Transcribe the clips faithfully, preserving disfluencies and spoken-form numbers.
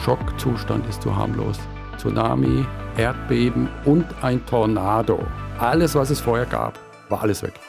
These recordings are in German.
Schockzustand ist zu harmlos. Tsunami, Erdbeben und ein Tornado. Alles, was es vorher gab, war alles weg.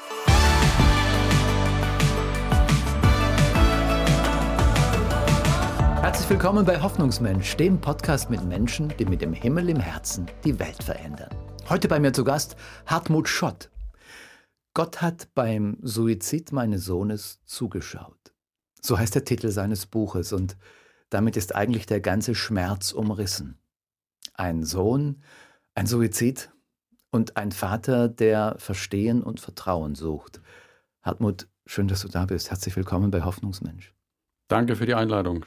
Herzlich willkommen bei Hoffnungsmensch, dem Podcast mit Menschen, die mit dem Himmel im Herzen die Welt verändern. Heute bei mir zu Gast Hartmut Schott. Gott hat beim Suizid meines Sohnes zugeschaut. So heißt der Titel seines Buches und damit ist eigentlich der ganze Schmerz umrissen. Ein Sohn, ein Suizid und ein Vater, der Verstehen und Vertrauen sucht. Hartmut, schön, dass du da bist. Herzlich willkommen bei Hoffnungsmensch. Danke für die Einladung.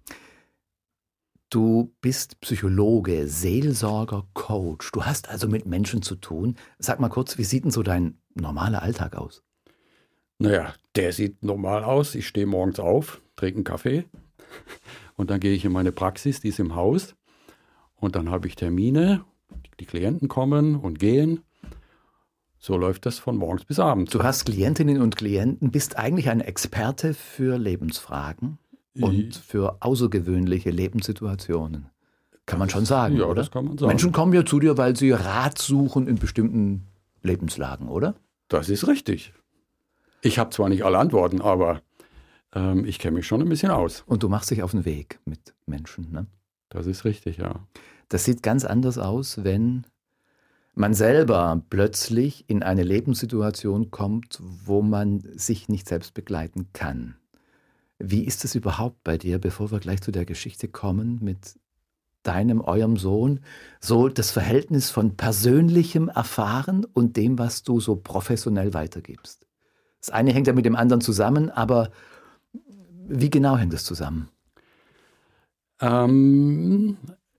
Du bist Psychologe, Seelsorger, Coach. Du hast also mit Menschen zu tun. Sag mal kurz, wie sieht denn so dein normaler Alltag aus? Naja, der sieht normal aus. Ich stehe morgens auf, trinke einen Kaffee und dann gehe ich in meine Praxis, die ist im Haus. Und dann habe ich Termine, die Klienten kommen und gehen. So läuft das von morgens bis abends. Du hast Klientinnen und Klienten, bist eigentlich ein Experte für Lebensfragen und für außergewöhnliche Lebenssituationen. Kann man schon sagen, ja, oder? Das kann man sagen. Menschen kommen ja zu dir, weil sie Rat suchen in bestimmten Lebenslagen, oder? Das ist richtig. Ich habe zwar nicht alle Antworten, aber ähm, ich kenne mich schon ein bisschen aus. Und du machst dich auf den Weg mit Menschen, ne? Das ist richtig, ja. Das sieht ganz anders aus, wenn man selber plötzlich in eine Lebenssituation kommt, wo man sich nicht selbst begleiten kann. Wie ist es überhaupt bei dir, bevor wir gleich zu der Geschichte kommen, mit deinem, eurem Sohn, so das Verhältnis von persönlichem Erfahren und dem, was du so professionell weitergibst? Das eine hängt ja mit dem anderen zusammen, aber wie genau hängt es zusammen? Ähm,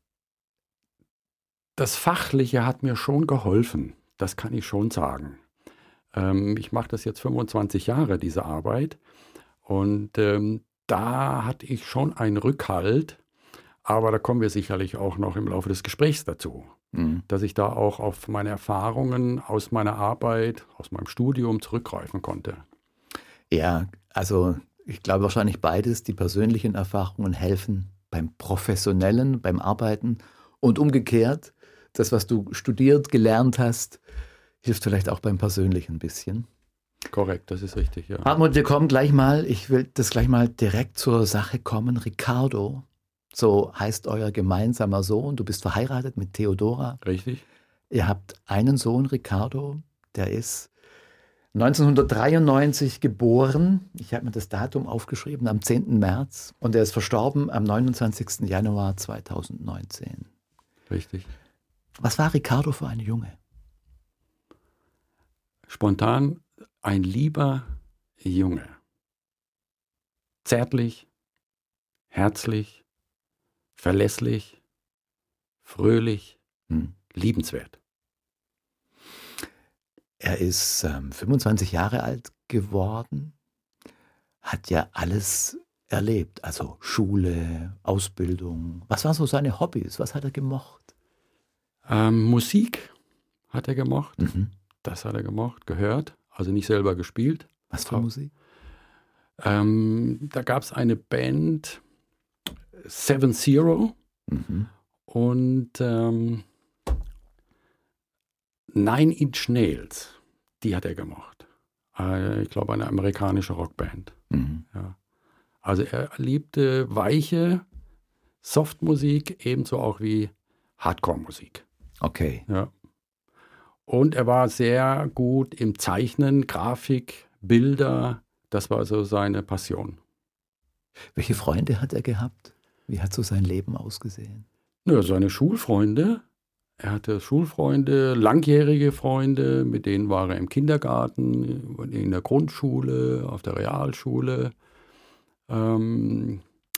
das Fachliche hat mir schon geholfen, das kann ich schon sagen. Ähm, ich mache das jetzt fünfundzwanzig Jahre, diese Arbeit. Und ähm, da hatte ich schon einen Rückhalt, aber da kommen wir sicherlich auch noch im Laufe des Gesprächs dazu, mhm. dass ich da auch auf meine Erfahrungen aus meiner Arbeit, aus meinem Studium zurückgreifen konnte. Ja, also ich glaube wahrscheinlich beides. Die persönlichen Erfahrungen helfen beim Professionellen, beim Arbeiten und umgekehrt, das, was du studiert, gelernt hast, hilft vielleicht auch beim Persönlichen ein bisschen. Korrekt, das ist richtig, ja. Hartmut, wir kommen gleich mal, ich will das gleich mal direkt zur Sache kommen. Ricardo, so heißt euer gemeinsamer Sohn. Du bist verheiratet mit Theodora. Richtig. Ihr habt einen Sohn, Ricardo, der ist neunzehnhundertdreiundneunzig geboren. Ich habe mir das Datum aufgeschrieben, am zehnten März. Und er ist verstorben am neunundzwanzigsten Januar zweitausendneunzehn. Richtig. Was war Ricardo für ein Junge? Spontan ein lieber Junge. Zärtlich, herzlich, verlässlich, fröhlich, hm. liebenswert. Er ist ähm, fünfundzwanzig Jahre alt geworden, hat ja alles erlebt, also Schule, Ausbildung. Was waren so seine Hobbys? Was hat er gemocht? Ähm, Musik hat er gemocht, mhm. das hat er gemocht, gehört, also nicht selber gespielt. Was für Musik? Ähm, da gab es eine Band, Seven Zero mhm. und ähm, Nine Inch Nails, die hat er gemocht. Äh, ich glaube, eine amerikanische Rockband. Mhm. Ja. Also er liebte weiche Softmusik, ebenso auch wie Hardcore-Musik. Okay. Ja. Und er war sehr gut im Zeichnen, Grafik, Bilder. Das war so seine Passion. Welche Freunde hat er gehabt? Wie hat so sein Leben ausgesehen? Ja, seine Schulfreunde. Er hatte Schulfreunde, langjährige Freunde, mit denen war er im Kindergarten, in der Grundschule, auf der Realschule. Ähm,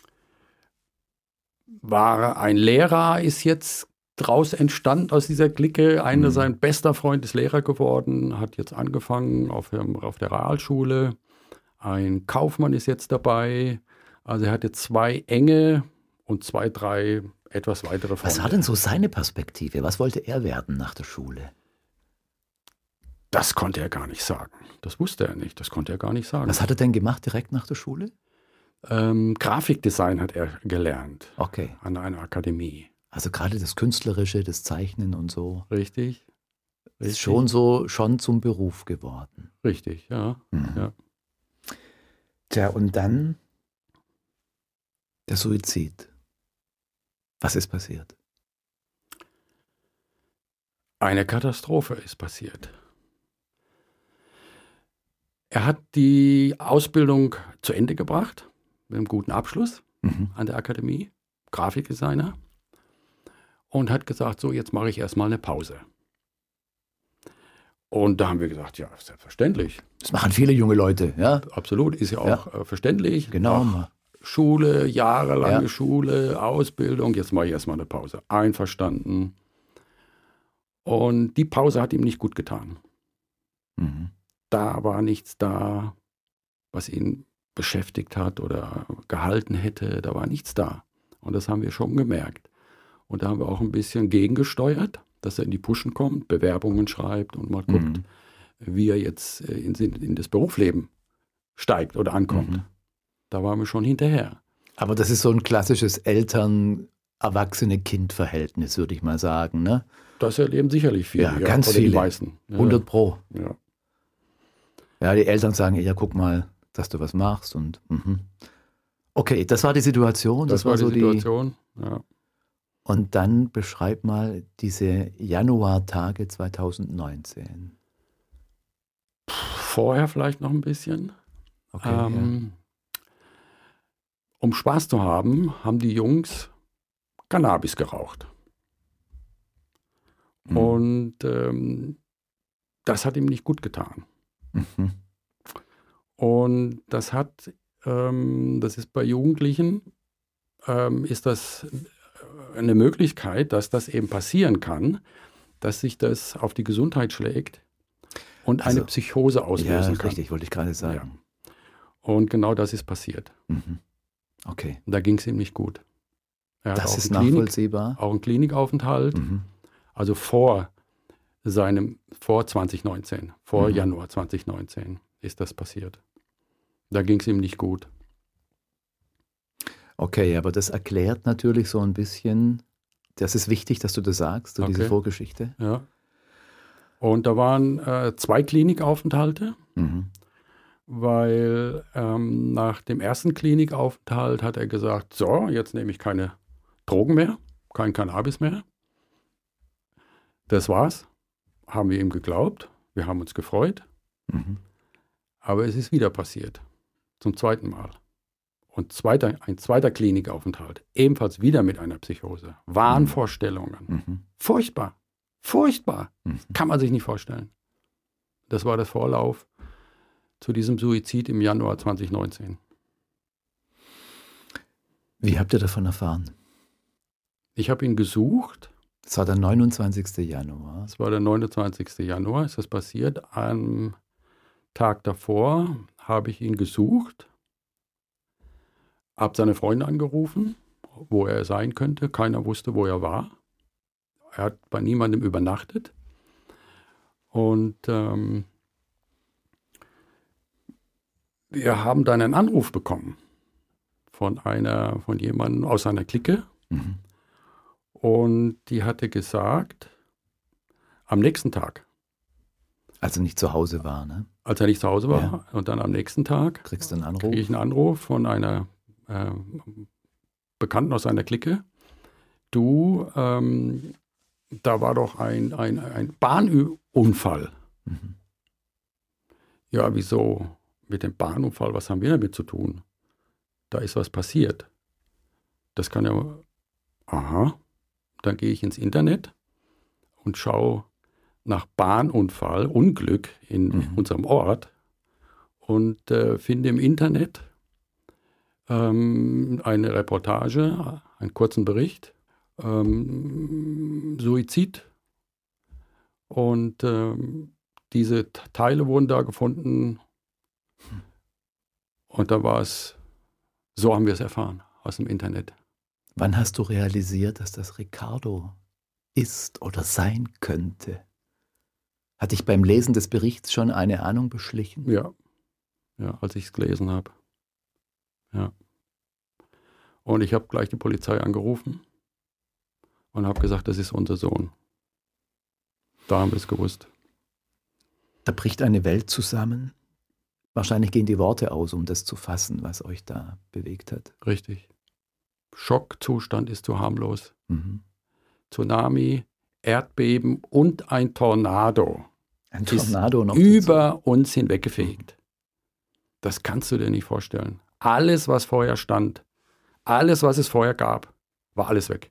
war ein Lehrer, ist jetzt draus entstanden aus dieser Clique. Einer, mhm. sein bester Freund ist Lehrer geworden, hat jetzt angefangen auf, auf der Realschule. Ein Kaufmann ist jetzt dabei. Also er hatte zwei enge und zwei, drei etwas weitere Freunde. Was war denn so seine Perspektive? Was wollte er werden nach der Schule? Das konnte er gar nicht sagen. Das wusste er nicht. Das konnte er gar nicht sagen. Was hat er denn gemacht direkt nach der Schule? Ähm, Grafikdesign hat er gelernt Okay. an einer Akademie. Also gerade das Künstlerische, das Zeichnen und so, Richtig? ist Richtig? schon so, schon zum Beruf geworden. Richtig, ja. Mhm. ja. Tja, und dann der Suizid. Was ist passiert? Eine Katastrophe ist passiert. Er hat die Ausbildung zu Ende gebracht, mit einem guten Abschluss Mhm. an der Akademie, Grafikdesigner, und hat gesagt, so, jetzt mache ich erstmal eine Pause. Und da haben wir gesagt, ja, selbstverständlich. Das machen viele junge Leute, ja? Absolut, ist ja auch äh, verständlich. Genau. Nach Schule, jahrelange Ja. Schule, Ausbildung, jetzt mache ich erstmal eine Pause. Einverstanden. Und die Pause hat ihm nicht gut getan. Mhm. Da war nichts da, was ihn beschäftigt hat oder gehalten hätte. Da war nichts da. Und das haben wir schon gemerkt. Und da haben wir auch ein bisschen gegengesteuert, dass er in die Pushen kommt, Bewerbungen schreibt und mal guckt, Mhm. wie er jetzt in, in das Berufsleben steigt oder ankommt. Mhm. Da waren wir schon hinterher. Aber das ist so ein klassisches Eltern-Erwachsene-Kind-Verhältnis, würde ich mal sagen, ne? Das erleben sicherlich viele. Ja, ganz oder viele. Die meisten. Ja, hundert Pro. Ja. Ja, die Eltern sagen, ja, guck mal, dass du was machst und mhm. Okay, das war die Situation. Das, Das, war war so die Situation. Ja. Und dann beschreib mal diese Januartage zweitausendneunzehn. Vorher vielleicht noch ein bisschen. Okay, ja. ähm, Um Spaß zu haben, haben die Jungs Cannabis geraucht. Mhm. Und ähm, das hat ihm nicht gut getan. Mhm. Und das hat, ähm, das ist bei Jugendlichen, ähm, ist das eine Möglichkeit, dass das eben passieren kann, dass sich das auf die Gesundheit schlägt und Also, eine Psychose Ja, auslösen kann. richtig, wollte ich gerade sagen. Und genau das ist passiert. Mhm. Okay, Und da ging es ihm nicht gut. Er hat das auch ist einen Klinik, nachvollziehbar. auch einen Klinikaufenthalt, Mhm. also vor seinem, vor zwanzig neunzehn, vor Mhm. Januar zwanzig neunzehn ist das passiert. Da ging es ihm nicht gut. Okay, aber das erklärt natürlich so ein bisschen, das ist wichtig, dass du das sagst, so diese Okay. Vorgeschichte. Ja. Und da waren äh, zwei Klinikaufenthalte, Mhm. weil ähm, nach dem ersten Klinikaufenthalt hat er gesagt, so, jetzt nehme ich keine Drogen mehr, kein Cannabis mehr. Das war's. Haben wir ihm geglaubt. Wir haben uns gefreut. Mhm. Aber es ist wieder passiert. Zum zweiten Mal. Und zweiter, ein zweiter Klinikaufenthalt. Ebenfalls wieder mit einer Psychose. Wahnvorstellungen. Mhm. Furchtbar. Furchtbar. Mhm. Kann man sich nicht vorstellen. Das war der Vorlauf zu diesem Suizid im Januar zwanzig neunzehn. Wie habt ihr davon erfahren? Ich habe ihn gesucht. Das war der neunundzwanzigster Januar. Das war der neunundzwanzigster Januar, ist das passiert. Am Tag davor habe ich ihn gesucht. Habe seine Freunde angerufen, wo er sein könnte. Keiner wusste, wo er war. Er hat bei niemandem übernachtet. Und ähm, wir haben dann einen Anruf bekommen von einer, von jemandem aus seiner Clique. Mhm. Und die hatte gesagt, am nächsten Tag, Also nicht zu Hause war, ne? als er nicht zu Hause war, Ja. und dann am nächsten Tag Kriegst du einen Anruf? kriege ich einen Anruf von einer äh, Bekannten aus seiner Clique. Du, ähm, da war doch ein, ein, ein Bahnunfall. Mhm. Ja, wieso? Mit dem Bahnunfall, was haben wir damit zu tun? Da ist was passiert. Das kann ja, aha, dann gehe ich ins Internet und schaue nach Bahnunfall, Unglück in Mhm. unserem Ort und äh, finde im Internet ähm, eine Reportage, einen kurzen Bericht, ähm, Suizid. Und ähm, diese T- Teile wurden da gefunden. Und da war es, so haben wir es erfahren, aus dem Internet. Wann hast du realisiert, dass das Ricardo ist oder sein könnte? Hat dich beim Lesen des Berichts schon eine Ahnung beschlichen? Ja, ja, als ich es gelesen habe. Ja. Und ich habe gleich die Polizei angerufen und habe gesagt, das ist unser Sohn. Da haben wir es gewusst. Da bricht eine Welt zusammen. Wahrscheinlich gehen die Worte aus, um das zu fassen, was euch da bewegt hat. Richtig. Schockzustand ist zu harmlos. Mhm. Tsunami, Erdbeben und ein Tornado. Ein Tornado noch über dazu. uns hinweggefegt. Das kannst du dir nicht vorstellen. Alles, was vorher stand, alles, was es vorher gab, war alles weg.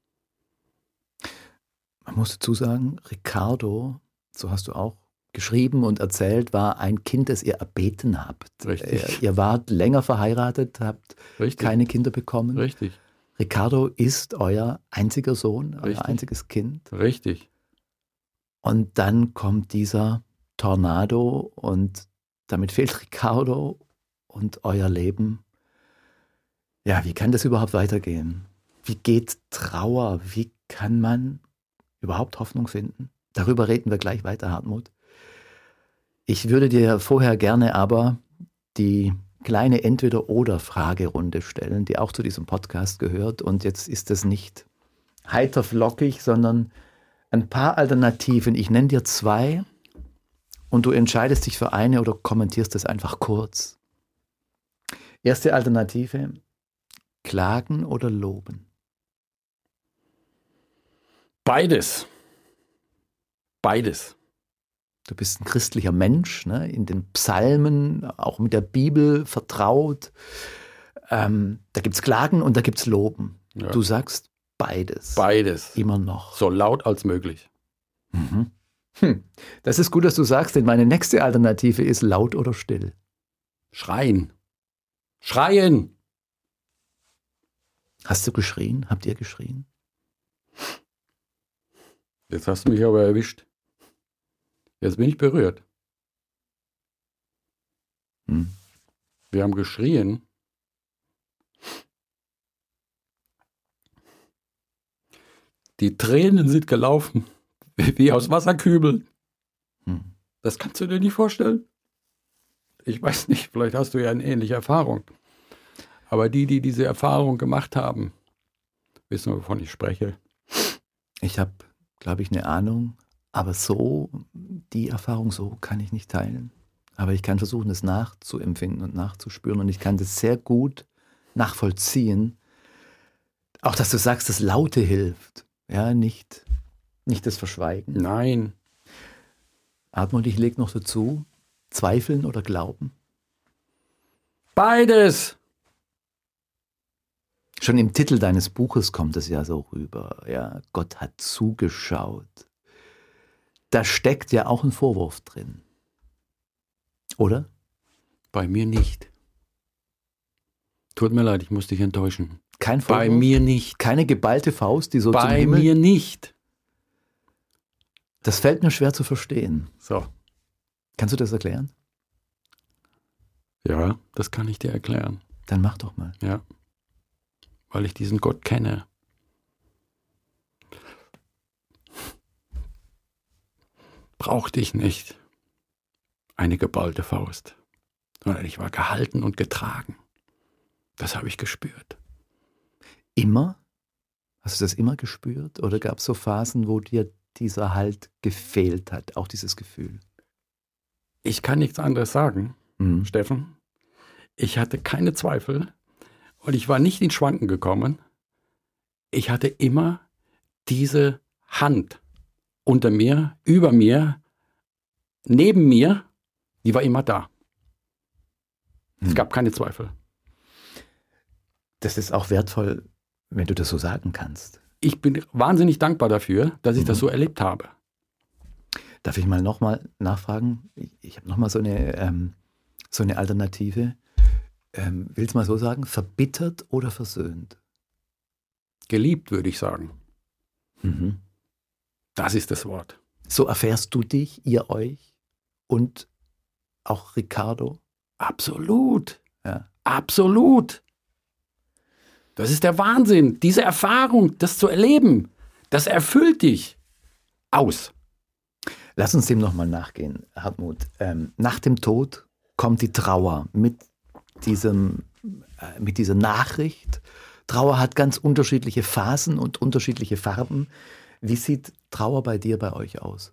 Man muss dazu sagen, Ricardo, so hast du auch geschrieben und erzählt, war ein Kind, das ihr erbeten habt. Richtig. Ihr wart länger verheiratet, habt Richtig. keine Kinder bekommen. Richtig. Ricardo ist euer einziger Sohn, euer Richtig. einziges Kind. Richtig. Und dann kommt dieser Tornado und damit fehlt Ricardo und euer Leben. Ja, wie kann das überhaupt weitergehen? Wie geht Trauer? Wie kann man überhaupt Hoffnung finden? Darüber reden wir gleich weiter, Hartmut. Ich würde dir vorher gerne aber die kleine Entweder-oder-Fragerunde stellen, die auch zu diesem Podcast gehört. Und jetzt ist es nicht heiter flockig, sondern ein paar Alternativen. Ich nenne dir zwei und du entscheidest dich für eine oder kommentierst es einfach kurz. Erste Alternative: Klagen oder loben? Beides. Beides. Du bist ein christlicher Mensch, ne? In den Psalmen, auch mit der Bibel vertraut. Ähm, da gibt es Klagen und da gibt es Loben. Ja. Du sagst beides. Beides. Immer noch. So laut als möglich. Mhm. Hm. Das ist gut, dass du sagst, denn meine nächste Alternative ist laut oder still. Schreien. Schreien. Hast du geschrien? Habt ihr geschrien? Jetzt hast du mich aber erwischt. Jetzt bin ich berührt. Hm. Wir haben geschrien. Die Tränen sind gelaufen, wie aus Wasserkübeln. Hm. Das kannst du dir nicht vorstellen. Ich weiß nicht, vielleicht hast du ja eine ähnliche Erfahrung. Aber die, die diese Erfahrung gemacht haben, wissen, wovon ich spreche. Ich habe, glaube ich, eine Ahnung, aber so, die Erfahrung so kann ich nicht teilen. Aber ich kann versuchen, es nachzuempfinden und nachzuspüren. Und ich kann das sehr gut nachvollziehen. Auch, dass du sagst, das Laute hilft. Ja, nicht, nicht das Verschweigen. Nein. Hartmut, ich lege noch dazu, Zweifeln oder Glauben? Beides. Schon im Titel deines Buches kommt es ja so rüber. Ja, Gott hat zugeschaut. Da steckt ja auch ein Vorwurf drin. Oder? Bei mir nicht. Tut mir leid, ich muss dich enttäuschen. Kein Vorwurf? Bei mir nicht. Keine geballte Faust, die so zum Bei Himmel... mir nicht. Das fällt mir schwer zu verstehen. So. Kannst du das erklären? Ja, das kann ich dir erklären. Dann mach doch mal. Ja. Weil ich diesen Gott kenne. Brauchte ich nicht eine geballte Faust, sondern ich war gehalten und getragen. Das habe ich gespürt. Immer? Hast du das immer gespürt? Oder gab es so Phasen, wo dir dieser Halt gefehlt hat, auch dieses Gefühl? Ich kann nichts anderes sagen, Mhm. Steffen. Ich hatte keine Zweifel und ich war nicht ins Schwanken gekommen. Ich hatte immer diese Hand unter mir, über mir, neben mir, die war immer da. Es Mhm. gab keine Zweifel. Das ist auch wertvoll, wenn du das so sagen kannst. Ich bin wahnsinnig dankbar dafür, dass ich Mhm. das so erlebt habe. Darf ich mal nochmal nachfragen? Ich, ich habe nochmal so eine, ähm, so eine Alternative. Ähm, willst du mal so sagen? Verbittert oder versöhnt? Geliebt, würde ich sagen. Mhm. Das ist das Wort. So erfährst du dich, ihr euch und auch Ricardo? Absolut. Ja. Absolut. Das ist der Wahnsinn. Diese Erfahrung, das zu erleben, das erfüllt dich aus. Lass uns dem nochmal nachgehen, Hartmut. Ähm, nach dem Tod kommt die Trauer mit, diesem, äh, mit dieser Nachricht. Trauer hat ganz unterschiedliche Phasen und unterschiedliche Farben. Wie sieht Trauer bei dir, bei euch aus?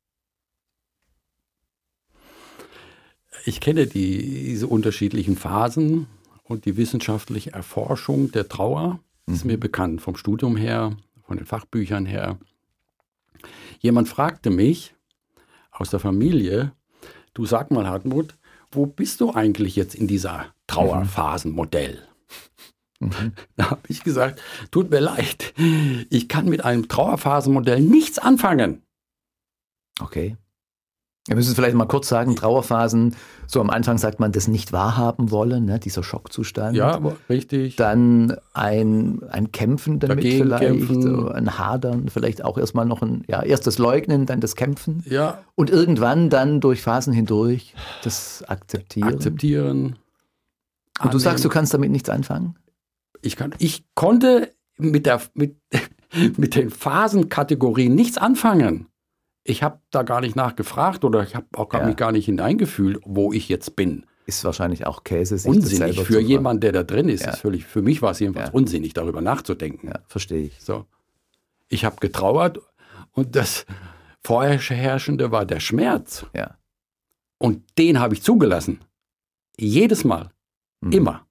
Ich kenne die, diese unterschiedlichen Phasen und die wissenschaftliche Erforschung der Trauer ist mir bekannt, vom Studium her, von den Fachbüchern her. Jemand fragte mich aus der Familie, du sag mal Hartmut, wo bist du eigentlich jetzt in dieser Trauerphasenmodell? Mhm. Da habe ich gesagt, tut mir leid, ich kann mit einem Trauerphasenmodell nichts anfangen. Okay. Wir müssen es vielleicht mal kurz sagen, Trauerphasen, so am Anfang sagt man, das nicht wahrhaben wollen, ne, dieser Schockzustand. Ja, richtig. Dann ein, ein Kämpfen damit Dagegen vielleicht, kämpfen. Ein Hadern, vielleicht auch erstmal noch ein, ja, erst das Leugnen, dann das Kämpfen. Ja. Und irgendwann dann durch Phasen hindurch das Akzeptieren. Akzeptieren. Und annehmen. du sagst, du kannst damit nichts anfangen? Ich, kann, ich konnte mit, der, mit, mit den Phasenkategorien nichts anfangen. Ich habe da gar nicht nachgefragt oder ich habe auch gar Ja. mich gar nicht hineingefühlt, wo ich jetzt bin. Ist wahrscheinlich auch Käse, sich Unsinnig das selber für zu jemanden, der da drin ist. Ja. Ist völlig, für mich war es jedenfalls Ja. unsinnig, darüber nachzudenken. Ja, verstehe ich. So. Ich habe getrauert und das Vorherrschende war der Schmerz. Ja. Und den habe ich zugelassen. Jedes Mal. Mhm. Immer.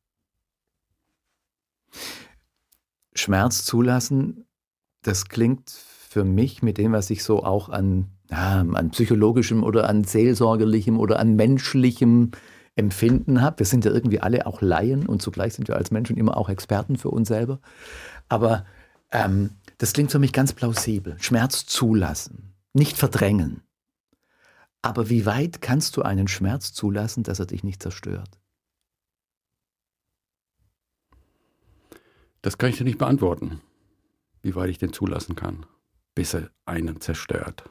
Schmerz zulassen, das klingt für mich mit dem, was ich so auch an, ja, an psychologischem oder an seelsorgerlichem oder an menschlichem Empfinden habe. Wir sind ja irgendwie alle auch Laien und zugleich sind wir als Menschen immer auch Experten für uns selber. Aber ähm, das klingt für mich ganz plausibel. Schmerz zulassen, nicht verdrängen. Aber wie weit kannst du einen Schmerz zulassen, dass er dich nicht zerstört? Das kann ich dir nicht beantworten, wie weit ich den zulassen kann, bis er einen zerstört.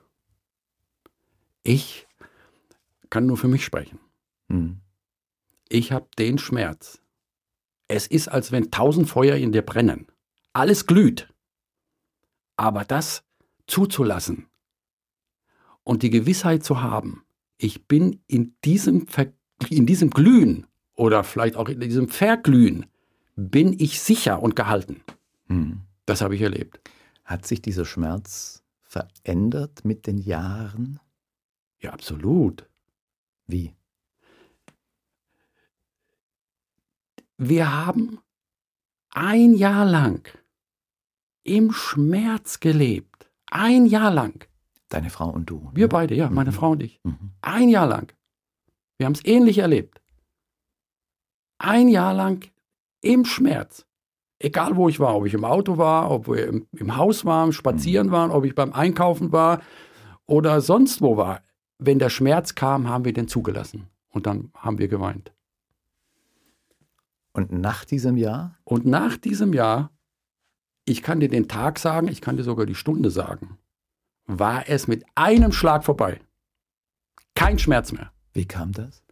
Ich kann nur für mich sprechen. Hm. Ich habe den Schmerz. Es ist, als wenn tausend Feuer in dir brennen. Alles glüht. Aber das zuzulassen und die Gewissheit zu haben, ich bin in diesem, Ver- in diesem Glühen oder vielleicht auch in diesem Verglühen, bin ich sicher und gehalten. Hm. Das habe ich erlebt. Hat sich dieser Schmerz verändert mit den Jahren? Ja, absolut. Wie? Wir haben ein Jahr lang im Schmerz gelebt. Ein Jahr lang. Deine Frau und du? Wir ne? beide, ja, meine Mhm. Frau und ich. Mhm. Ein Jahr lang. Wir haben es ähnlich erlebt. Ein Jahr lang im Schmerz. Egal wo ich war, ob ich im Auto war, ob wir im, im Haus waren, spazieren waren, ob ich beim Einkaufen war oder sonst wo war. Wenn der Schmerz kam, haben wir den zugelassen. Und dann haben wir geweint. Und nach diesem Jahr? Und nach diesem Jahr, ich kann dir den Tag sagen, ich kann dir sogar die Stunde sagen, war es mit einem Schlag vorbei. Kein Schmerz mehr. Wie kam das?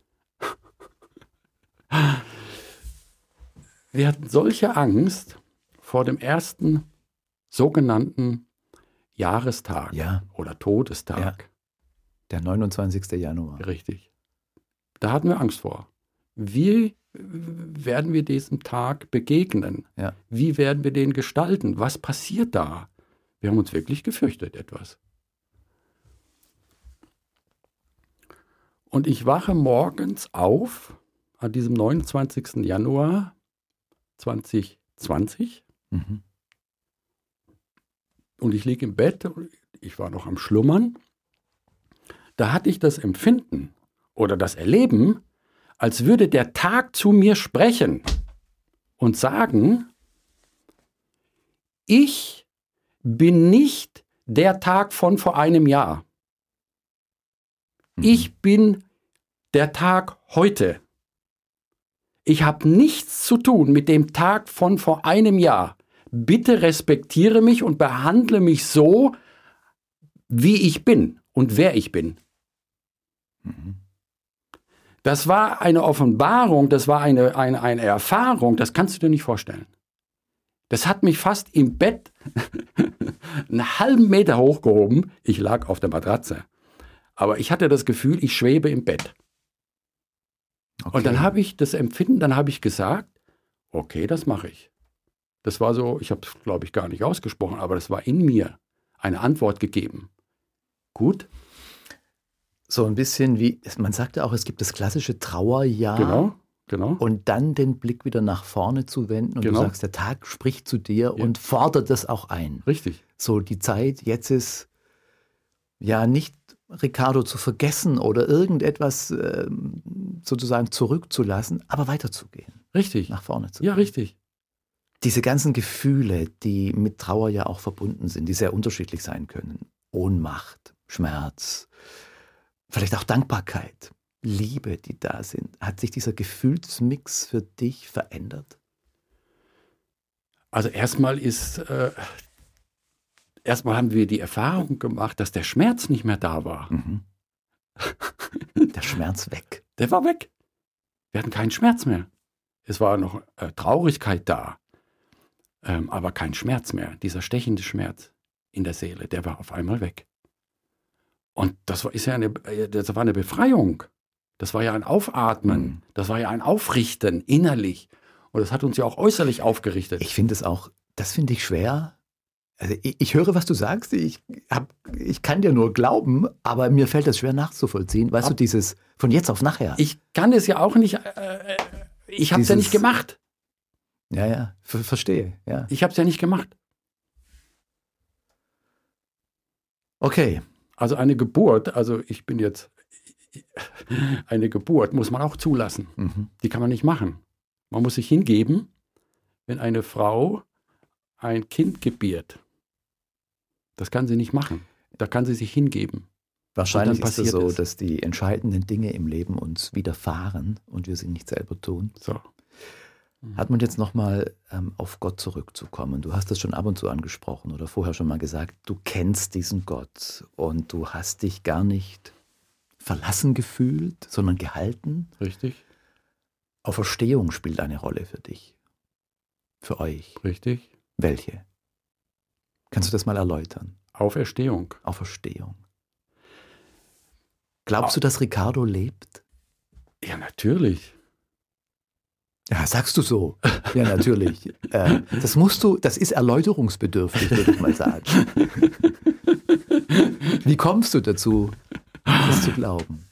Wir hatten solche Angst vor dem ersten sogenannten Jahrestag Ja. oder Todestag. Ja. Der neunundzwanzigsten Januar. Richtig. Da hatten wir Angst vor. Wie werden wir diesem Tag begegnen? Ja. Wie werden wir den gestalten? Was passiert da? Wir haben uns wirklich gefürchtet etwas. Und ich wache morgens auf an diesem neunundzwanzigsten Januar zwanzig zwanzig Mhm. und ich liege im Bett, ich war noch am Schlummern. Da hatte ich das Empfinden oder das Erleben, als würde der Tag zu mir sprechen und sagen, ich bin nicht der Tag von vor einem Jahr. Mhm. Ich bin der Tag heute. Ich habe nichts zu tun mit dem Tag von vor einem Jahr. Bitte respektiere mich und behandle mich so, wie ich bin und wer ich bin. Mhm. Das war eine Offenbarung, das war eine, eine, eine Erfahrung, das kannst du dir nicht vorstellen. Das hat mich fast im Bett einen halben Meter hochgehoben. Ich lag auf der Matratze. Aber ich hatte das Gefühl, ich schwebe im Bett. Okay. Und dann habe ich das Empfinden, dann habe ich gesagt, okay, das mache ich. Das war so, ich habe es, glaube ich, gar nicht ausgesprochen, aber das war in mir eine Antwort gegeben. Gut. So ein bisschen wie, man sagt ja auch, es gibt das klassische Trauerjahr. Genau, genau. Und dann den Blick wieder nach vorne zu wenden und Genau. du sagst, der Tag spricht zu dir Ja. und fordert das auch ein. Richtig. So die Zeit, jetzt ist ja nicht Ricardo zu vergessen oder irgendetwas äh, sozusagen zurückzulassen, aber weiterzugehen, Richtig. nach vorne zu gehen. Ja, richtig. Diese ganzen Gefühle, die mit Trauer ja auch verbunden sind, die sehr unterschiedlich sein können. Ohnmacht, Schmerz, vielleicht auch Dankbarkeit, Liebe, die da sind. Hat sich dieser Gefühlsmix für dich verändert? Also erstmal ist, äh, erstmal haben wir die Erfahrung gemacht, dass der Schmerz nicht mehr da war. Mhm. Der Schmerz weg. Der war weg. Wir hatten keinen Schmerz mehr. Es war noch äh, Traurigkeit da, ähm, aber kein Schmerz mehr. Dieser stechende Schmerz in der Seele, der war auf einmal weg. Und das war, ist ja eine, das war eine Befreiung. Das war ja ein Aufatmen. Mhm. Das war ja ein Aufrichten innerlich. Und das hat uns ja auch äußerlich aufgerichtet. Ich finde es auch, das finde ich schwer. Also ich, ich höre, was du sagst. Ich, hab, ich kann dir nur glauben, aber mir fällt das schwer nachzuvollziehen. Weißt Ab, du, dieses von jetzt auf nachher. Ich kann es ja auch nicht, äh, ich habe es ja nicht gemacht. Ja, ja, ver verstehe. Ja. Ich habe es ja nicht gemacht. Okay. Also eine Geburt, also ich bin jetzt, eine Geburt muss man auch zulassen. Mhm. Die kann man nicht machen. Man muss sich hingeben, wenn eine Frau ein Kind gebiert. Das kann sie nicht machen. Da kann sie sich hingeben. Wahrscheinlich ist es so, es. dass die entscheidenden Dinge im Leben uns widerfahren und wir sie nicht selber tun. So. Hat man jetzt nochmal ähm, auf Gott zurückzukommen? Du hast das schon ab und zu angesprochen oder vorher schon mal gesagt, du kennst diesen Gott und du hast dich gar nicht verlassen gefühlt, sondern gehalten. Richtig. Auferstehung spielt eine Rolle für dich, für euch. Richtig. Welche? Kannst du das mal erläutern? Auferstehung. Auferstehung. Glaubst du, dass Ricardo lebt? Ja, natürlich. Ja, sagst du so. Ja, natürlich. äh, das musst du, das ist erläuterungsbedürftig, würde ich mal sagen. Wie kommst du dazu, das zu glauben?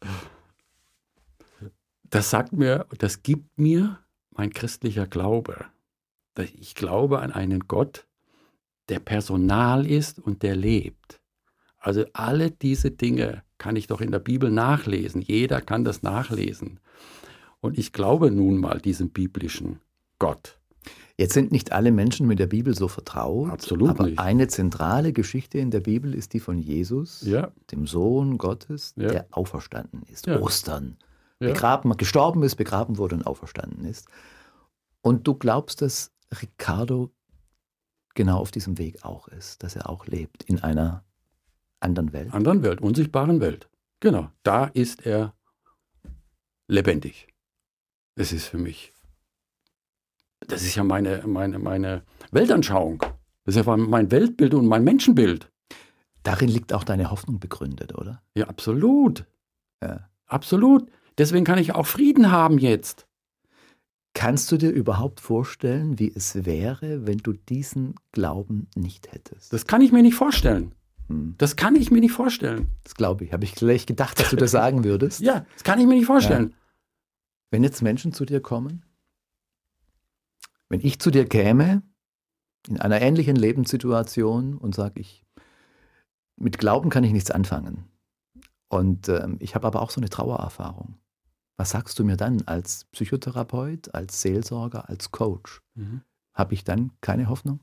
Das sagt mir, das gibt mir mein christlicher Glaube. Ich glaube an einen Gott, der personal ist und der lebt. Also alle diese Dinge kann ich doch in der Bibel nachlesen. Jeder kann das nachlesen. Und ich glaube nun mal diesem biblischen Gott. Jetzt sind nicht alle Menschen mit der Bibel so vertraut. Absolut aber nicht. Eine zentrale Geschichte in der Bibel ist die von Jesus, Ja. dem Sohn Gottes, Ja. der auferstanden ist. Ja. Ostern. Ja. Begraben, gestorben ist, begraben wurde und auferstanden ist. Und du glaubst, dass Ricardo genau auf diesem Weg auch ist, dass er auch lebt in einer anderen Welt. Anderen Welt, unsichtbaren Welt. Genau, da ist er lebendig. Das ist für mich, das ist ja meine, meine, meine Weltanschauung. Das ist ja mein Weltbild und mein Menschenbild. Darin liegt auch deine Hoffnung begründet, oder? Ja, absolut. Ja. Absolut. Deswegen kann ich auch Frieden haben jetzt. Kannst du dir überhaupt vorstellen, wie es wäre, wenn du diesen Glauben nicht hättest? Das kann ich mir nicht vorstellen. Hm. Das kann ich mir nicht vorstellen. Das glaube ich. Habe ich gleich gedacht, dass du das sagen würdest. Ja, das kann ich mir nicht vorstellen. Ja. Wenn jetzt Menschen zu dir kommen, wenn ich zu dir käme, in einer ähnlichen Lebenssituation und sage, ich, mit Glauben kann ich nichts anfangen. Und ähm, ich habe aber auch so eine Trauererfahrung. Was sagst du mir dann als Psychotherapeut, als Seelsorger, als Coach? Mhm. Habe ich dann keine Hoffnung?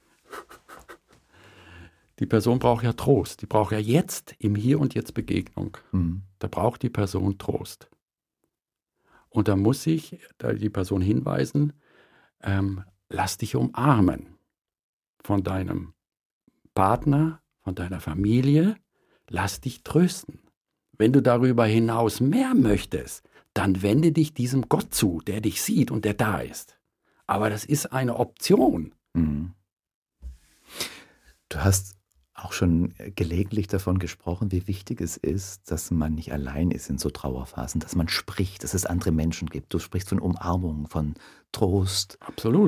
Die Person braucht ja Trost. Die braucht ja jetzt, im Hier und Jetzt Begegnung. Mhm. Da braucht die Person Trost. Und da muss ich da die Person hinweisen, ähm, lass dich umarmen von deinem Partner, von deiner Familie. Lass dich trösten. Wenn du darüber hinaus mehr möchtest, dann wende dich diesem Gott zu, der dich sieht und der da ist. Aber das ist eine Option. Mhm. Du hast auch schon gelegentlich davon gesprochen, wie wichtig es ist, dass man nicht allein ist in so Trauerphasen, dass man spricht, dass es andere Menschen gibt. Du sprichst von Umarmung, von Trost. Absolut.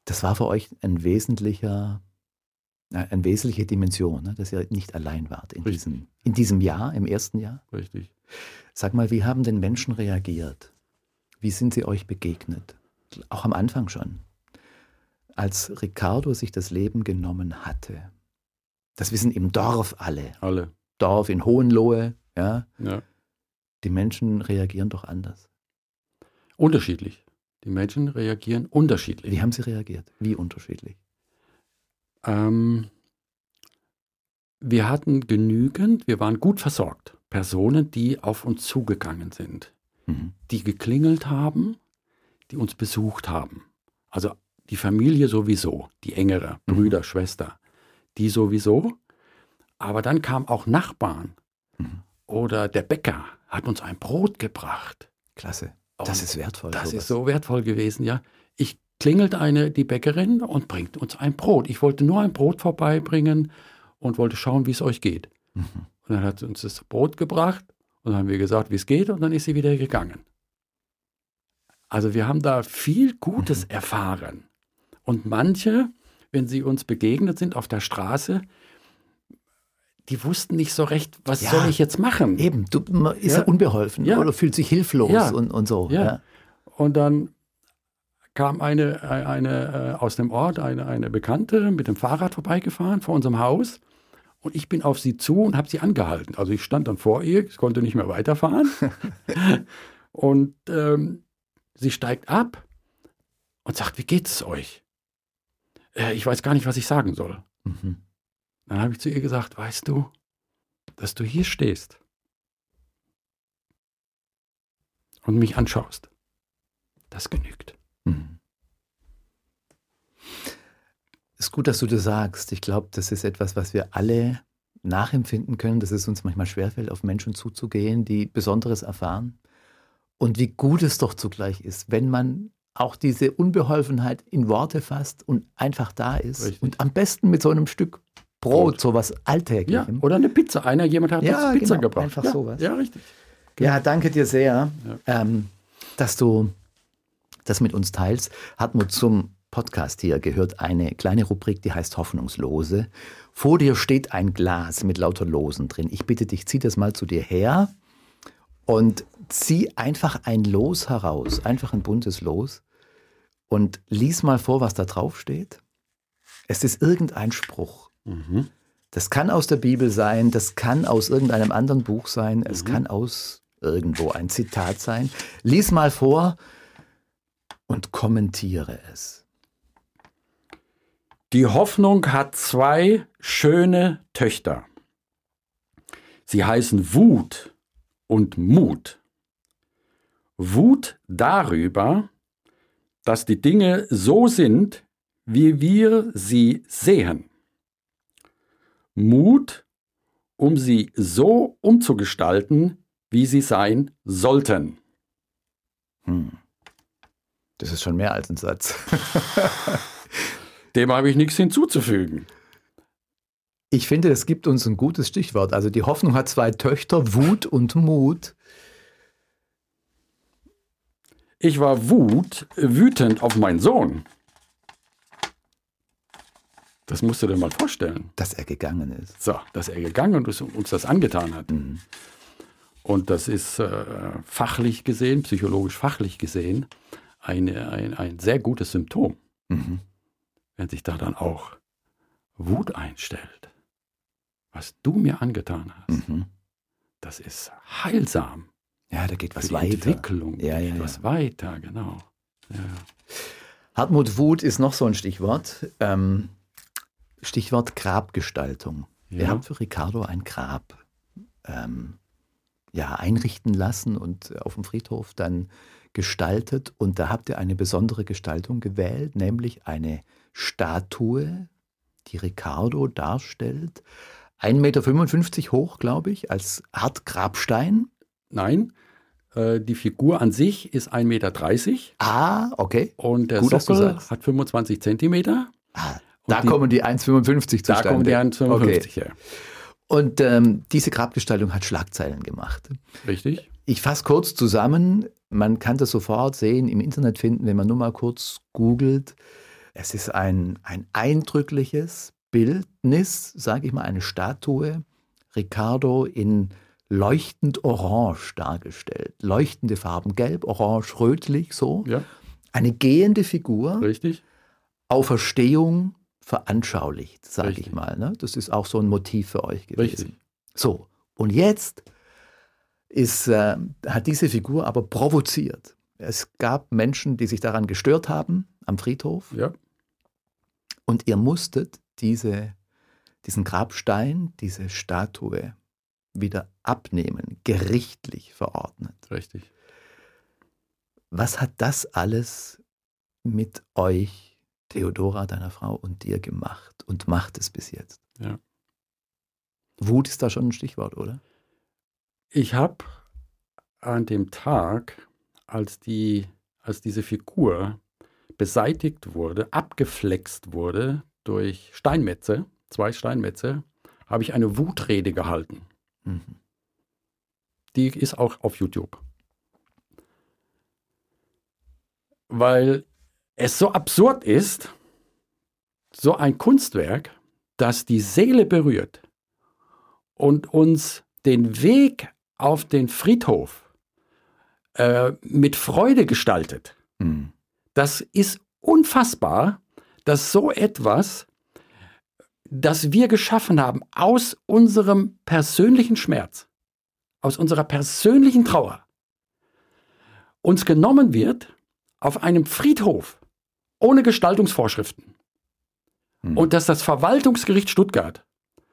Das war für euch ein wesentlicher, eine wesentliche Dimension, ne? Dass ihr nicht allein wart in diesem, in diesem Jahr, im ersten Jahr. Richtig. Sag mal, wie haben denn Menschen reagiert? Wie sind sie euch begegnet? Auch am Anfang schon. Als Ricardo sich das Leben genommen hatte. Das wissen im Dorf alle. Alle. Dorf in Hohenlohe, ja. Ja. Die Menschen reagieren doch anders. Unterschiedlich. Die Menschen reagieren unterschiedlich. Wie haben sie reagiert? Wie unterschiedlich? Ähm, wir hatten genügend, wir waren gut versorgt. Personen, die auf uns zugegangen sind. Mhm. Die geklingelt haben, die uns besucht haben. Also die Familie sowieso, die engere, Mhm. Brüder, Schwester, die sowieso. Aber dann kamen auch Nachbarn Mhm. oder der Bäcker hat uns ein Brot gebracht. Klasse. Das Und ist wertvoll. Das sowas. ist so wertvoll gewesen, ja. Ich klingelt eine, die Bäckerin und bringt uns ein Brot. Ich wollte nur ein Brot vorbeibringen und wollte schauen, wie es euch geht. Mhm. Und dann hat sie uns das Brot gebracht und dann haben wir gesagt, wie es geht und dann ist sie wieder gegangen. Also wir haben da viel Gutes Mhm. erfahren. Und manche, wenn sie uns begegnet sind auf der Straße, die wussten nicht so recht, was Ja, soll ich jetzt machen? Eben, du, man ist ja, Ja. unbeholfen Ja. oder fühlt sich hilflos Ja. und, und so. Ja. Ja. Und dann kam eine, eine äh, aus dem Ort, eine, eine Bekannte mit dem Fahrrad vorbeigefahren vor unserem Haus. Und ich bin auf sie zu und habe sie angehalten. Also ich stand dann vor ihr, ich konnte nicht mehr weiterfahren. Und ähm, sie steigt ab und sagt, wie geht es euch? Äh, ich weiß gar nicht, was ich sagen soll. Mhm. Dann habe ich zu ihr gesagt, weißt du, dass du hier stehst und mich anschaust. Das genügt. Mhm. Ist gut, dass du das sagst. Ich glaube, das ist etwas, was wir alle nachempfinden können, dass es uns manchmal schwerfällt, auf Menschen zuzugehen, die Besonderes erfahren. Und wie gut es doch zugleich ist, wenn man auch diese Unbeholfenheit in Worte fasst und einfach da ist. Richtig. Und am besten mit so einem Stück Brot, Brot. sowas Ja, Alltäglichem. oder eine Pizza. Einer, jemand hat Ja, uns Pizza genau, gebracht. einfach ja, sowas. Ja, richtig. Ja, danke dir sehr, Ja. ähm, dass du das mit uns teilst. Hartmut, zum Podcast hier gehört eine kleine Rubrik, die heißt Hoffnungslose. Vor dir steht ein Glas mit lauter Losen drin. Ich bitte dich, zieh das mal zu dir her und zieh einfach ein Los heraus, einfach ein buntes Los und lies mal vor, was da drauf steht. Es ist irgendein Spruch. Mhm. Das kann aus der Bibel sein, das kann aus irgendeinem anderen Buch sein, es Mhm. kann aus irgendwo ein Zitat sein. Lies mal vor und kommentiere es. Die Hoffnung hat zwei schöne Töchter. Sie heißen Wut und Mut. Wut darüber, dass die Dinge so sind, wie wir sie sehen. Mut, um sie so umzugestalten, wie sie sein sollten. Hm. Das ist schon mehr als ein Satz. Dem habe ich nichts hinzuzufügen. Ich finde, es gibt uns ein gutes Stichwort. Also die Hoffnung hat zwei Töchter, Wut und Mut. Ich war wut, wütend auf meinen Sohn. Das musst du dir mal vorstellen. Dass er gegangen ist. So, dass er gegangen und uns, uns das angetan hat. Mhm. Und das ist äh, fachlich gesehen, psychologisch fachlich gesehen, eine, ein, ein sehr gutes Symptom. Mhm. Wenn sich da dann auch Wut einstellt. Was du mir angetan hast, Mhm. das ist heilsam. Ja, da geht was Für die weiter. Entwicklung Ja, ja, etwas ja. weiter, genau. Ja. Hartmut, Wut ist noch so ein Stichwort. Ähm, Stichwort Grabgestaltung. Ihr Ja. habt für Ricardo ein Grab ähm, ja, einrichten lassen und auf dem Friedhof dann gestaltet. Und da habt ihr eine besondere Gestaltung gewählt, nämlich eine Statue, die Ricardo darstellt. ein Meter fünfundfünfzig hoch, glaube ich, als Art Grabstein. Nein, äh, die Figur an sich ist ein Meter dreißig Ah, okay. und der Gut, dass du Sockel sagst. hat fünfundzwanzig Zentimeter. Ah, Und da die- kommen die eins Meter fünfundfünfzig Da zustande. kommt der eins Meter fünfundfünfzig Okay. her. Und ähm, diese Grabgestaltung hat Schlagzeilen gemacht. Richtig? Ich fasse kurz zusammen. Man kann das sofort sehen, im Internet finden, wenn man nur mal kurz googelt. Es ist ein, ein eindrückliches Bildnis, sage ich mal, eine Statue. Riccardo in leuchtend orange dargestellt. Leuchtende Farben, gelb, orange, rötlich, so. Ja. Eine gehende Figur. Richtig. Auferstehung veranschaulicht, sage Richtig. ich mal. Ne? Das ist auch so ein Motiv für euch gewesen. Richtig. So, und jetzt ist, äh, hat diese Figur aber provoziert. Es gab Menschen, die sich daran gestört haben, am Friedhof. Ja. Und ihr musstet diese, diesen Grabstein, diese Statue wieder abnehmen, gerichtlich verordnet. Richtig. Was hat das alles mit euch, Theodora, deiner Frau, und dir gemacht und macht es bis jetzt? Ja. Wut ist da schon ein Stichwort, oder? Ich habe an dem Tag, als, die, als diese Figur beseitigt wurde, abgeflext wurde durch Steinmetze, zwei Steinmetze, habe ich eine Wutrede gehalten. Mhm. Die ist auch auf YouTube. Weil es so absurd ist, so ein Kunstwerk, das die Seele berührt und uns den Weg auf den Friedhof äh, mit Freude gestaltet. Mhm. Das ist unfassbar, dass so etwas, das wir geschaffen haben aus unserem persönlichen Schmerz, aus unserer persönlichen Trauer, uns genommen wird auf einem Friedhof ohne Gestaltungsvorschriften. Mhm. Und dass das Verwaltungsgericht Stuttgart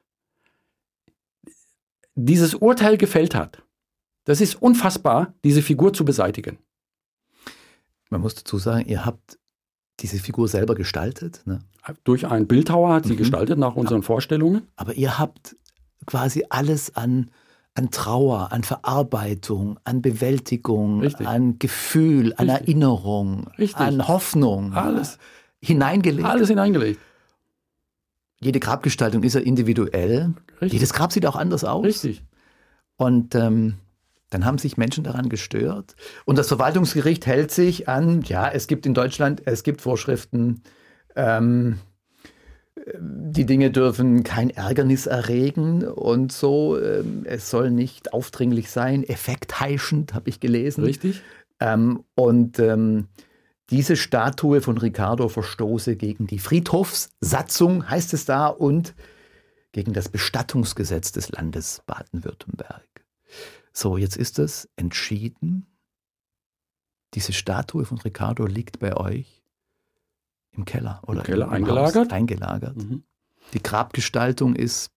dieses Urteil gefällt hat. Das ist unfassbar, diese Figur zu beseitigen. Man muss dazu sagen, ihr habt diese Figur selber gestaltet, ne? Durch einen Bildhauer hat sie Mhm. gestaltet nach unseren Vorstellungen. Aber ihr habt quasi alles an, an Trauer, an Verarbeitung, an Bewältigung, Richtig. an Gefühl, an Richtig. Erinnerung, Richtig. an Hoffnung Alles. hineingelegt. Alles hineingelegt. Jede Grabgestaltung ist ja individuell. Richtig. Jedes Grab sieht auch anders aus. Richtig. Und ähm, dann haben sich Menschen daran gestört. Und das Verwaltungsgericht hält sich an, ja, es gibt in Deutschland, es gibt Vorschriften, ähm, die Dinge dürfen kein Ärgernis erregen und so. Ähm, es soll nicht aufdringlich sein, effektheischend, habe ich gelesen. Richtig. Ähm, und ähm, diese Statue von Riccardo verstoße gegen die Friedhofssatzung, heißt es da, und gegen das Bestattungsgesetz des Landes Baden-Württemberg. So, jetzt ist es entschieden. Diese Statue von Riccardo liegt bei euch im Keller. Oder Im Keller im eingelagert. Haus eingelagert. Mhm. Die Grabgestaltung ist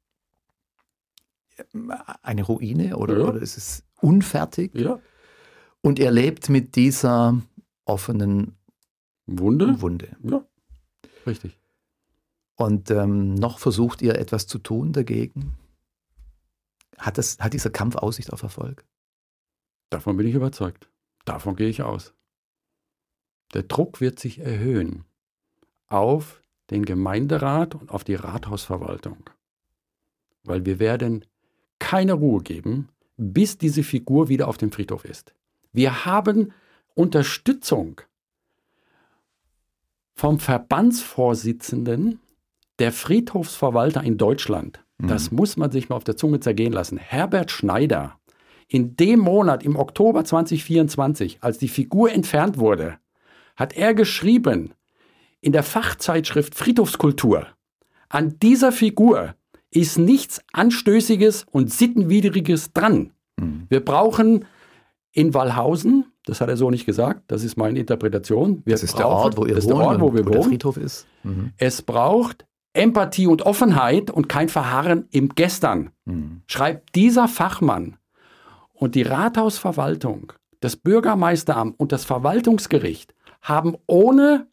eine Ruine oder, Ja. oder ist es unfertig? Ja. Und ihr lebt mit dieser offenen Wunde. Wunde. Ja. Richtig. Und ähm, noch versucht ihr etwas zu tun dagegen? Hat, das, hat dieser Kampf Aussicht auf Erfolg? Davon bin ich überzeugt. Davon gehe ich aus. Der Druck wird sich erhöhen auf den Gemeinderat und auf die Rathausverwaltung. Weil wir werden keine Ruhe geben, bis diese Figur wieder auf dem Friedhof ist. Wir haben Unterstützung vom Verbandsvorsitzenden der Friedhofsverwalter in Deutschland. Mhm. Das muss man sich mal auf der Zunge zergehen lassen. Herbert Schneider. In dem Monat, im Oktober zwanzig vierundzwanzig, als die Figur entfernt wurde, hat er geschrieben in der Fachzeitschrift Friedhofskultur: An dieser Figur ist nichts Anstößiges und Sittenwidriges dran. Mhm. Wir brauchen in Wallhausen, das hat er so nicht gesagt, das ist meine Interpretation. Wir Das ist der brauchen- Ort, wo ihr das ist der wohnt Ort, wo und wir wo der wohnen. Friedhof ist. Mhm. Es braucht Empathie und Offenheit und kein Verharren im Gestern, Mhm. schreibt dieser Fachmann. Und die Rathausverwaltung, das Bürgermeisteramt und das Verwaltungsgericht haben ohne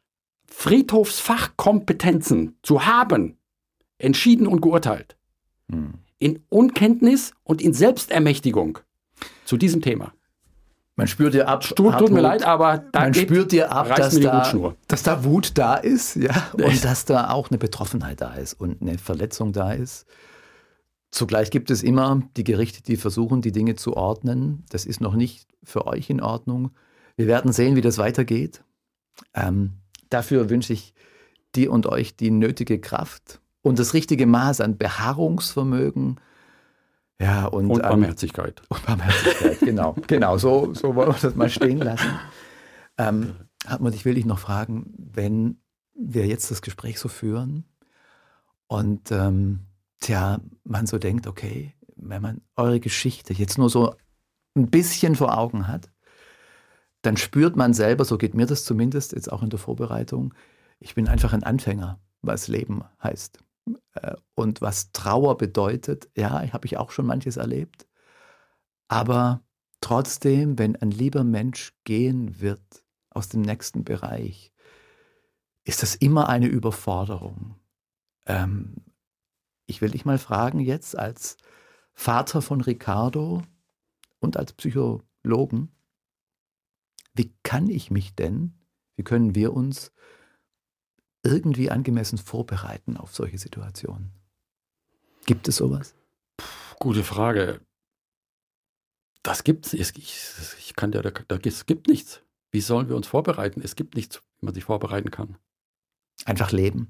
Friedhofsfachkompetenzen zu haben entschieden und geurteilt. Mhm. In Unkenntnis und in Selbstermächtigung zu diesem Thema. Man spürt dir ab, Tut, tut Hartmut, mir leid, aber da man geht, spürt dir ab, reißt dass mir die da, Hutschnur. dass da Wut da ist, ja, und Echt? dass da auch eine Betroffenheit da ist und eine Verletzung da ist. Zugleich gibt es immer die Gerichte, die versuchen, die Dinge zu ordnen. Das ist noch nicht für euch in Ordnung. Wir werden sehen, wie das weitergeht. Ähm, Dafür wünsche ich dir und euch die nötige Kraft und das richtige Maß an Beharrungsvermögen. Ja, und, und an, Barmherzigkeit. Und Barmherzigkeit, genau. Genau, so, so wollen wir das mal stehen lassen. Ähm, Hartmut, ich will dich noch fragen, wenn wir jetzt das Gespräch so führen und ähm, tja, man so denkt, okay, wenn man eure Geschichte jetzt nur so ein bisschen vor Augen hat, dann spürt man selber, so geht mir das zumindest jetzt auch in der Vorbereitung, ich bin einfach ein Anfänger, was Leben heißt. Und was Trauer bedeutet, ja, habe ich auch schon manches erlebt. Aber trotzdem, wenn ein lieber Mensch gehen wird aus dem nächsten Bereich, ist das immer eine Überforderung. Ähm, ich will dich mal fragen jetzt als Vater von Ricardo und als Psychologen, wie kann ich mich denn, wie können wir uns irgendwie angemessen vorbereiten auf solche Situationen? Gibt es sowas? Puh, gute Frage. Das gibt's. Ich, ich kann ja, da, da, es gibt nichts. Wie sollen wir uns vorbereiten? Es gibt nichts, wie man sich vorbereiten kann. Einfach leben.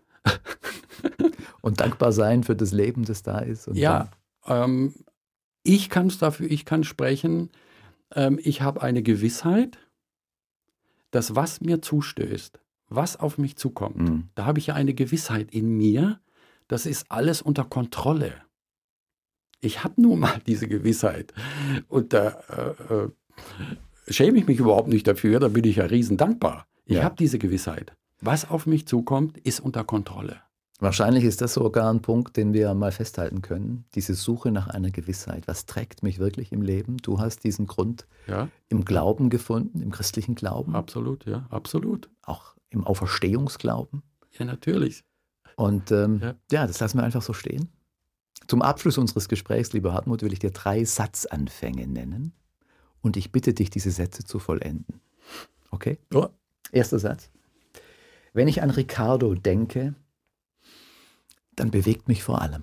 Und dankbar sein für das Leben, das da ist. Und ja, ähm, ich kann es dafür, ich kann sprechen. Ähm, ich habe eine Gewissheit, dass was mir zustößt, was auf mich zukommt, mhm. da habe ich ja eine Gewissheit in mir, das ist alles unter Kontrolle. Ich habe nun mal diese Gewissheit und da äh, äh, schäme ich mich überhaupt nicht dafür, da bin ich ja riesen dankbar. Ich ja. habe diese Gewissheit. Was auf mich zukommt, ist unter Kontrolle. Wahrscheinlich ist das sogar ein Punkt, den wir mal festhalten können. Diese Suche nach einer Gewissheit. Was trägt mich wirklich im Leben? Du hast diesen Grund ja. im Glauben gefunden, im christlichen Glauben. Absolut, ja, absolut. Auch im Auferstehungsglauben. Ja, natürlich. Und ähm, ja. ja, das lassen wir einfach so stehen. Zum Abschluss unseres Gesprächs, lieber Hartmut, will ich dir drei Satzanfänge nennen. Und ich bitte dich, diese Sätze zu vollenden. Okay? Ja. Erster Satz. Wenn ich an Ricardo denke, dann bewegt mich vor allem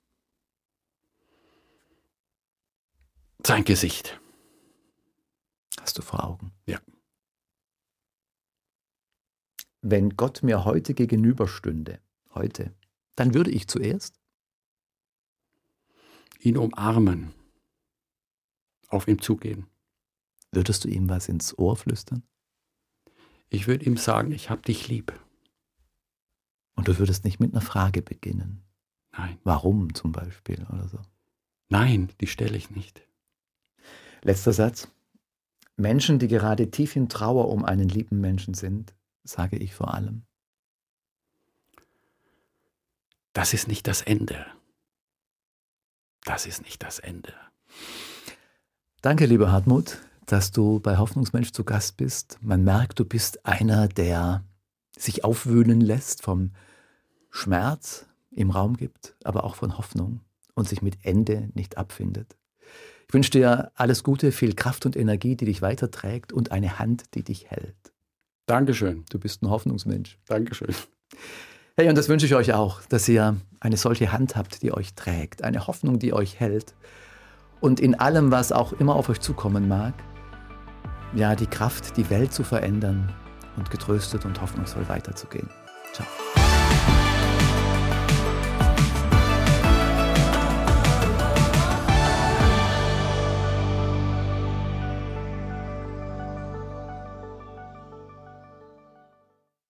sein Gesicht. Hast du vor Augen? Ja. Wenn Gott mir heute gegenüberstünde, heute, dann würde ich zuerst ihn umarmen, auf ihm zugehen. Würdest du ihm was ins Ohr flüstern? Ich würde ihm sagen, ich hab dich lieb. Und du würdest nicht mit einer Frage beginnen? Nein. Warum zum Beispiel oder so? Nein, die stelle ich nicht. Letzter Satz. Menschen, die gerade tief in Trauer um einen lieben Menschen sind, sage ich vor allem: Das ist nicht das Ende. Das ist nicht das Ende. Danke, lieber Hartmut, dass du bei Hoffnungsmensch zu Gast bist. Man merkt, du bist einer, der sich aufwühlen lässt, vom Schmerz im Raum gibt, aber auch von Hoffnung und sich mit Ende nicht abfindet. Ich wünsche dir alles Gute, viel Kraft und Energie, die dich weiterträgt und eine Hand, die dich hält. Dankeschön. Du bist ein Hoffnungsmensch. Dankeschön. Hey, und das wünsche ich euch auch, dass ihr eine solche Hand habt, die euch trägt, eine Hoffnung, die euch hält und in allem, was auch immer auf euch zukommen mag, ja, die Kraft, die Welt zu verändern und getröstet und hoffnungsvoll weiterzugehen. Ciao.